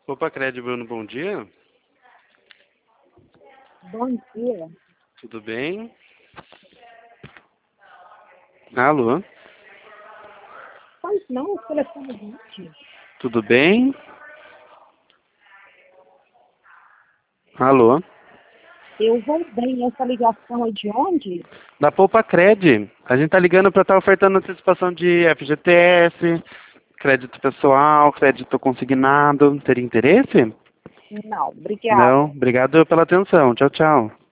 Opa, Cred, Bruno, bom dia. Bom dia. Tudo bem? Alô? Pois não, o telefone 20. Tudo bem? Alô? Eu vou bem. Essa ligação é de onde? Da Poupa Cred. A gente tá ligando para estar ofertando antecipação de FGTS, crédito pessoal, crédito consignado. Teria interesse? Não, Não? obrigada. Obrigado pela atenção. Tchau, tchau.